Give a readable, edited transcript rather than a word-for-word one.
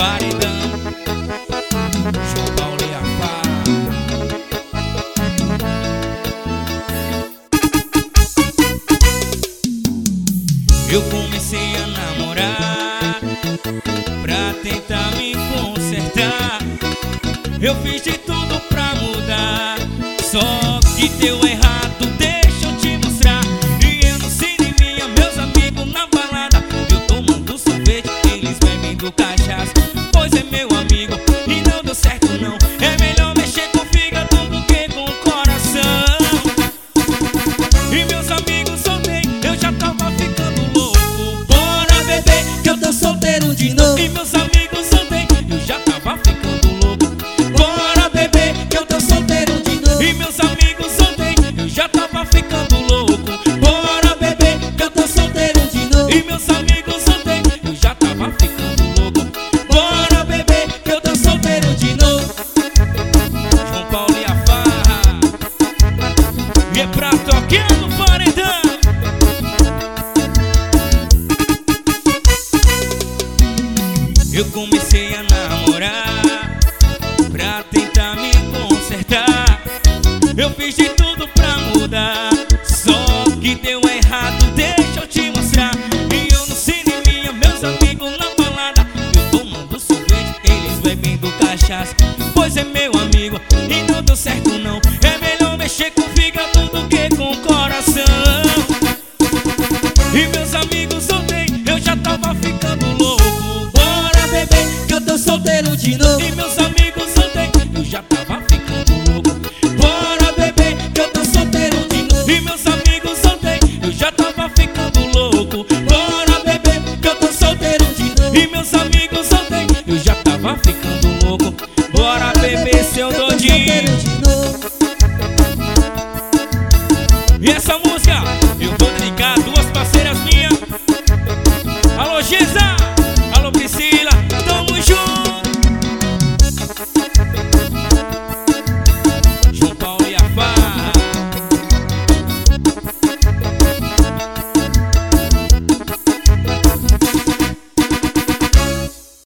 paredão. João Paulo e a Farra. Eu comecei a namorar pra tentar me consertar. Eu fiz de tudo pra mudar, só que deu errado, deixa eu te mostrar. E eu no cineminha, meus amigos na balada, eu tomando sorvete, eles bebendo cachaça. Pois é, meu amigo, e não deu certo não. É melhor mexer com o fígado do que com o coração. E meus amigos soltei, eu já tava ficando louco. Bora beber, que eu tô solteiro de novo. E meus amigos soltei, eu já tava ficando louco. Bora beber, que eu tô solteiro de novo. E meus amigos soltei, eu já tava ficando louco. Bora beber, que eu tô solteiro de novo. E meus amigos soltei, eu já tava ficando louco. Bora beber, que eu tô solteiro de novo. João Paulo e a Farra. E é pra tocar no paredão. Eu comecei a namorar pra tentar me consertar. Eu fiz de tudo pra mudar, só que deu errado, deixa eu te mostrar. E eu no cineminha, meus amigos na balada, eu tomando sorvete, eles bebendo cachaça. Pois é, meu amigo, e não deu certo não. É melhor mexer com o fígado do que com o coração. E meus amigos soltei, eu já tava ficando louco. Bora beber, que eu tô solteiro de novo. E meus amigos soltei, eu já tava ficando louco. Bora beber, que eu tô solteiro de novo. E meus amigos soltei, eu já tava ficando louco. Bora beber, que eu tô solteiro de novo. E meus amigos soltei, eu já tava ficando louco. Bora beber, seu doidinho. E essa música eu vou dedicar a duas parceiras minhas. Alô, Giza!